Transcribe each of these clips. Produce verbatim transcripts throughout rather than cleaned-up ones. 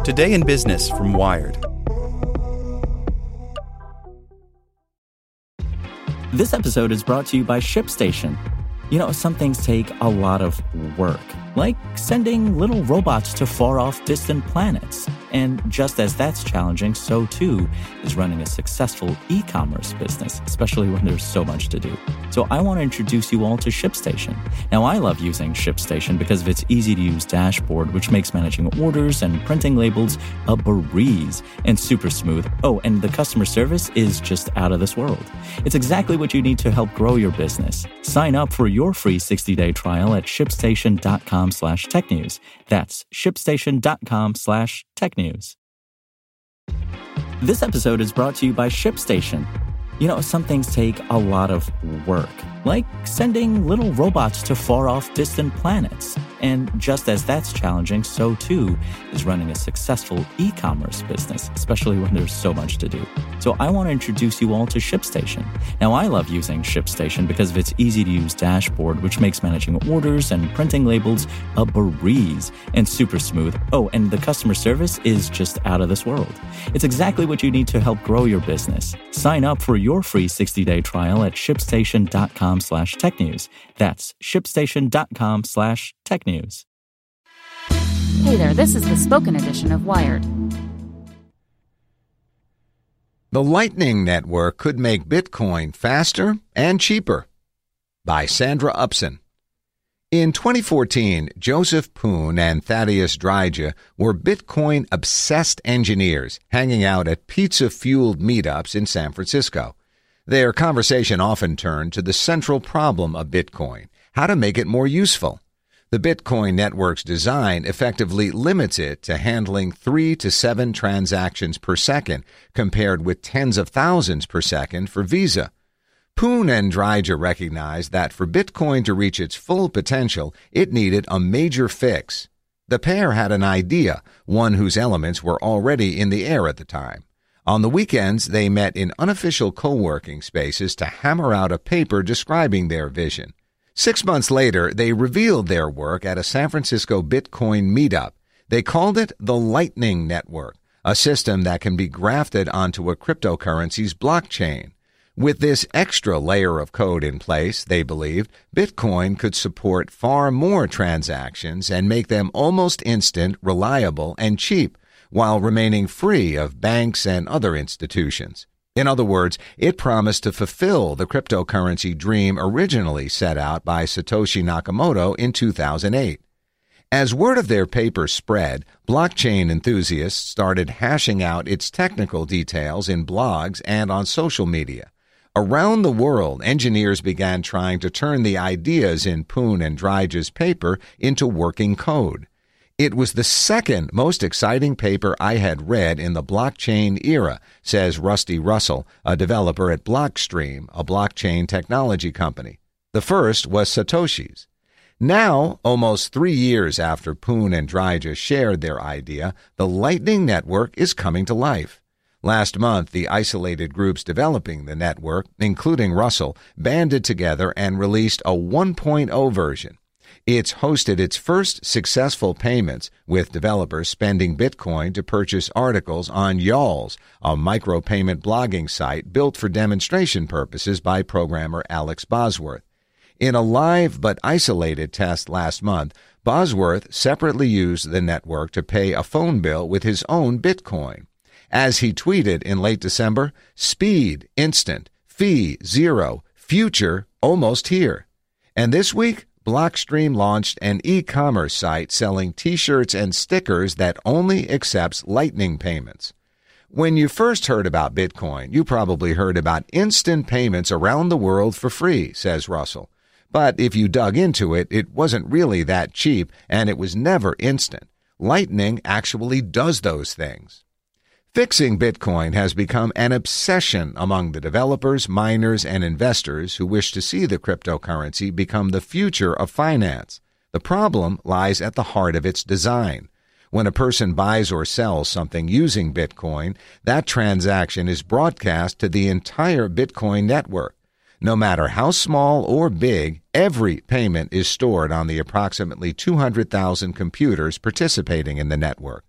Today in Business from Wired. This episode is brought to you by ShipStation. You know, some things take a lot of work, like sending little robots to far-off distant planets. And just as that's challenging, so too is running a successful e-commerce business, especially when there's so much to do. So I want to introduce you all to ShipStation. Now, I love using ShipStation because of its easy-to-use dashboard, which makes managing orders and printing labels a breeze and super smooth. Oh, and the customer service is just out of this world. It's exactly what you need to help grow your business. Sign up for your free sixty-day trial at shipstation.com slash tech news. That's shipstation.com slash tech news. This episode is brought to you by ShipStation. You know, some things take a lot of work, like sending little robots to far-off distant planets. And just as that's challenging, so too is running a successful e-commerce business, especially when there's so much to do. So I want to introduce you all to ShipStation. Now, I love using ShipStation because of its easy-to-use dashboard, which makes managing orders and printing labels a breeze and super smooth. Oh, and the customer service is just out of this world. It's exactly what you need to help grow your business. Sign up for your free sixty-day trial at shipstation.com slash tech news. That's shipstation.com slash tech news. Hey there, this is the spoken edition of Wired. The Lightning Network could make Bitcoin faster and cheaper. By Sandra Upson. In twenty fourteen, Joseph Poon and Thaddeus Dryja were Bitcoin-obsessed engineers hanging out at pizza-fueled meetups in San Francisco. Their conversation often turned to the central problem of Bitcoin, how to make it more useful. The Bitcoin network's design effectively limits it to handling three to seven transactions per second, compared with tens of thousands per second for Visa. Poon and Dryja recognized that for Bitcoin to reach its full potential, it needed a major fix. The pair had an idea, one whose elements were already in the air at the time. On the weekends, they met in unofficial co-working spaces to hammer out a paper describing their vision. Six months later, they revealed their work at a San Francisco Bitcoin meetup. They called it the Lightning Network, a system that can be grafted onto a cryptocurrency's blockchain. With this extra layer of code in place, they believed, Bitcoin could support far more transactions and make them almost instant, reliable, and cheap, while remaining free of banks and other institutions. In other words, it promised to fulfill the cryptocurrency dream originally set out by Satoshi Nakamoto in two thousand eight. As word of their paper spread, blockchain enthusiasts started hashing out its technical details in blogs and on social media. Around the world, engineers began trying to turn the ideas in Poon and Dryja's paper into working code. It was the second most exciting paper I had read in the blockchain era, says Rusty Russell, a developer at Blockstream, a blockchain technology company. The first was Satoshi's. Now, almost three years after Poon and Dryja shared their idea, the Lightning Network is coming to life. Last month, the isolated groups developing the network, including Russell, banded together and released a one point oh version. It's hosted its first successful payments, with developers spending Bitcoin to purchase articles on Y'alls, a micropayment blogging site built for demonstration purposes by programmer Alex Bosworth. In a live but isolated test last month, Bosworth separately used the network to pay a phone bill with his own Bitcoin. As he tweeted in late December, speed, instant, fee, zero, future, almost here. And this week, Blockstream launched an e-commerce site selling T-shirts and stickers that only accepts Lightning payments. When you first heard about Bitcoin, you probably heard about instant payments around the world for free, says Russell. But if you dug into it, it wasn't really that cheap, and it was never instant. Lightning actually does those things. Fixing Bitcoin has become an obsession among the developers, miners, and investors who wish to see the cryptocurrency become the future of finance. The problem lies at the heart of its design. When a person buys or sells something using Bitcoin, that transaction is broadcast to the entire Bitcoin network. No matter how small or big, every payment is stored on the approximately two hundred thousand computers participating in the network.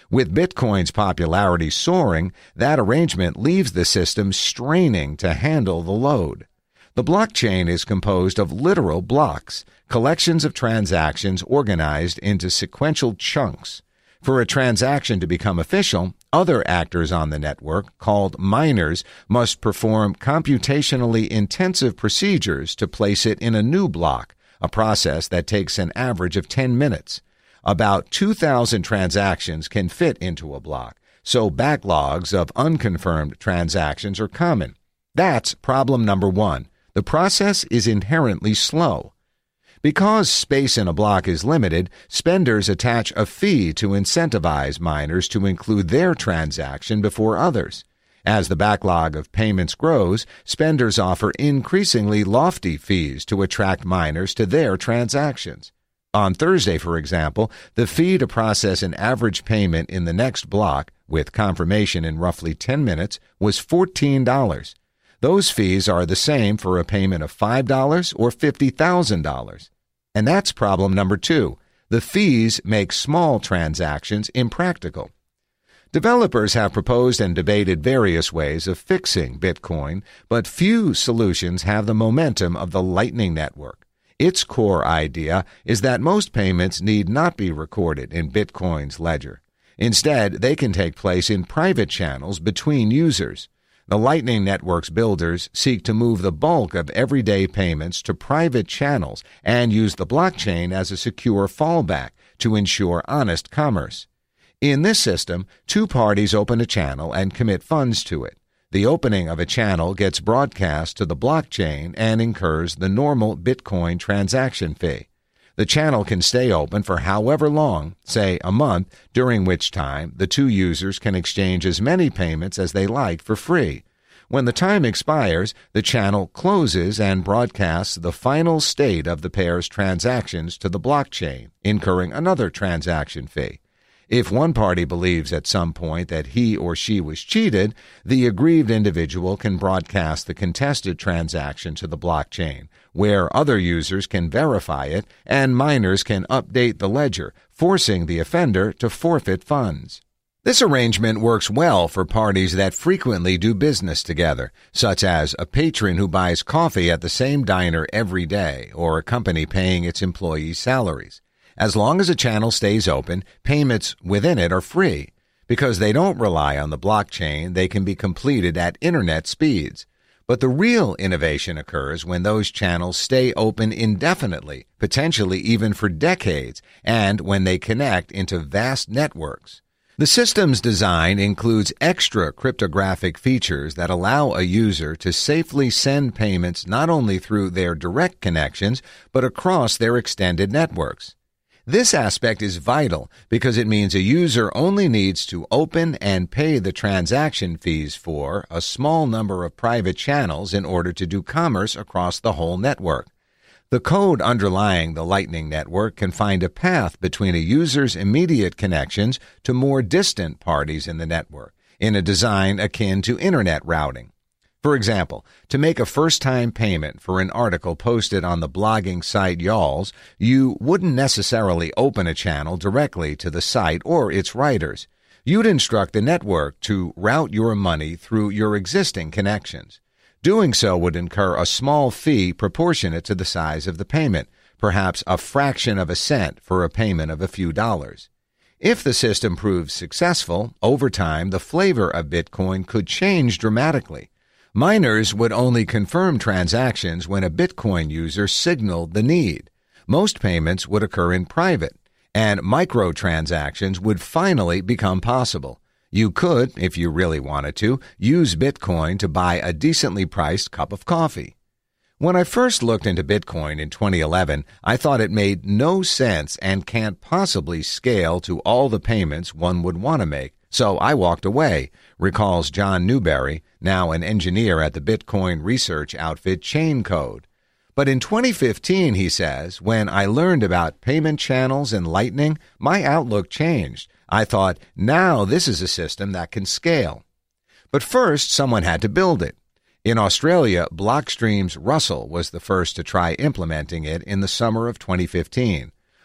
With Bitcoin's popularity soaring, that arrangement leaves the system straining to handle the load. The blockchain is composed of literal blocks, collections of transactions organized into sequential chunks. For a transaction to become official, other actors on the network, called miners, must perform computationally intensive procedures to place it in a new block, a process that takes an average of ten minutes. About two thousand transactions can fit into a block, so backlogs of unconfirmed transactions are common. That's problem number one. The process is inherently slow. Because space in a block is limited, spenders attach a fee to incentivize miners to include their transaction before others. As the backlog of payments grows, spenders offer increasingly lofty fees to attract miners to their transactions. On Thursday, for example, the fee to process an average payment in the next block, with confirmation in roughly ten minutes, was fourteen dollars. Those fees are the same for a payment of five dollars or fifty thousand dollars. And that's problem number two. The fees make small transactions impractical. Developers have proposed and debated various ways of fixing Bitcoin, but few solutions have the momentum of the Lightning Network. Its core idea is that most payments need not be recorded in Bitcoin's ledger. Instead, they can take place in private channels between users. The Lightning Network's builders seek to move the bulk of everyday payments to private channels and use the blockchain as a secure fallback to ensure honest commerce. In this system, two parties open a channel and commit funds to it. The opening of a channel gets broadcast to the blockchain and incurs the normal Bitcoin transaction fee. The channel can stay open for however long, say a month, during which time the two users can exchange as many payments as they like for free. When the time expires, the channel closes and broadcasts the final state of the pair's transactions to the blockchain, incurring another transaction fee. If one party believes at some point that he or she was cheated, the aggrieved individual can broadcast the contested transaction to the blockchain, where other users can verify it and miners can update the ledger, forcing the offender to forfeit funds. This arrangement works well for parties that frequently do business together, such as a patron who buys coffee at the same diner every day or a company paying its employees' salaries. As long as a channel stays open, payments within it are free. Because they don't rely on the blockchain, they can be completed at internet speeds. But the real innovation occurs when those channels stay open indefinitely, potentially even for decades, and when they connect into vast networks. The system's design includes extra cryptographic features that allow a user to safely send payments not only through their direct connections, but across their extended networks. This aspect is vital because it means a user only needs to open and pay the transaction fees for a small number of private channels in order to do commerce across the whole network. The code underlying the Lightning Network can find a path between a user's immediate connections to more distant parties in the network, in a design akin to Internet routing. For example, to make a first-time payment for an article posted on the blogging site Y'alls, you wouldn't necessarily open a channel directly to the site or its writers. You'd instruct the network to route your money through your existing connections. Doing so would incur a small fee proportionate to the size of the payment, perhaps a fraction of a cent for a payment of a few dollars. If the system proves successful, over time the flavor of Bitcoin could change dramatically. Miners would only confirm transactions when a Bitcoin user signaled the need. Most payments would occur in private, and microtransactions would finally become possible. You could, if you really wanted to, use Bitcoin to buy a decently priced cup of coffee. When I first looked into Bitcoin in twenty eleven, I thought it made no sense and can't possibly scale to all the payments one would want to make. So I walked away, recalls John Newberry, now an engineer at the Bitcoin research outfit Chaincode. But in twenty fifteen, he says, when I learned about payment channels and Lightning, my outlook changed. I thought, now this is a system that can scale. But first, someone had to build it. In Australia, Blockstream's Russell was the first to try implementing it in the summer of twenty fifteen.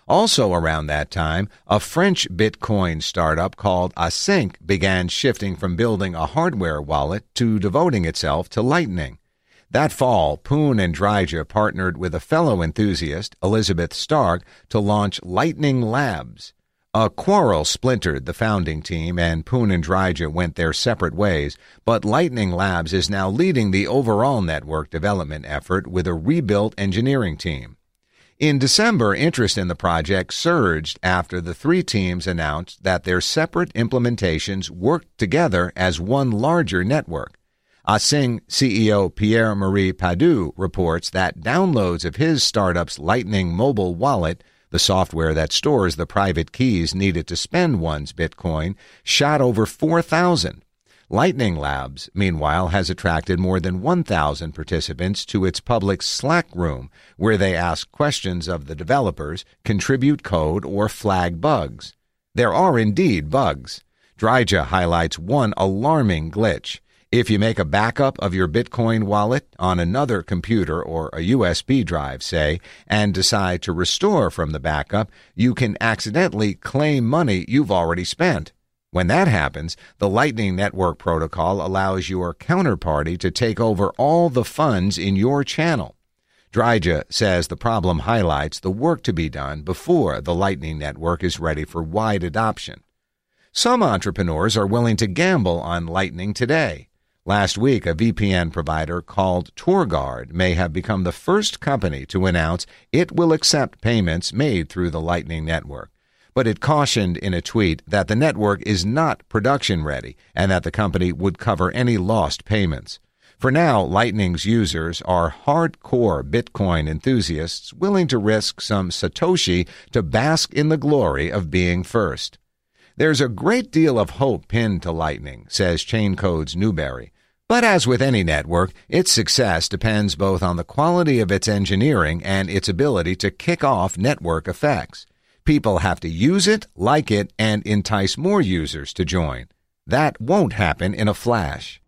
Also around that time, a French Bitcoin startup called Async began shifting from building a hardware wallet to devoting itself to Lightning. That fall, Poon and Dryja partnered with a fellow enthusiast, Elizabeth Stark, to launch Lightning Labs. A quarrel splintered the founding team, and Poon and Dryja went their separate ways, but Lightning Labs is now leading the overall network development effort with a rebuilt engineering team. In December, interest in the project surged after the three teams announced that their separate implementations worked together as one larger network. Async C E O Pierre-Marie Padoux reports that downloads of his startup's Lightning mobile wallet, the software that stores the private keys needed to spend one's Bitcoin, shot over four thousand. Lightning Labs, meanwhile, has attracted more than one thousand participants to its public Slack room, where they ask questions of the developers, contribute code, or flag bugs. There are indeed bugs. Dryja highlights one alarming glitch. If you make a backup of your Bitcoin wallet on another computer or a U S B drive, say, and decide to restore from the backup, you can accidentally claim money you've already spent. When that happens, the Lightning Network protocol allows your counterparty to take over all the funds in your channel. Dryja says the problem highlights the work to be done before the Lightning Network is ready for wide adoption. Some entrepreneurs are willing to gamble on Lightning today. Last week, a V P N provider called TourGuard may have become the first company to announce it will accept payments made through the Lightning Network. But it cautioned in a tweet that the network is not production ready and that the company would cover any lost payments. For now, Lightning's users are hardcore Bitcoin enthusiasts willing to risk some Satoshi to bask in the glory of being first. There's a great deal of hope pinned to Lightning, says Chaincode's Newberry. But as with any network, its success depends both on the quality of its engineering and its ability to kick off network effects. People have to use it, like it, and entice more users to join. That won't happen in a flash.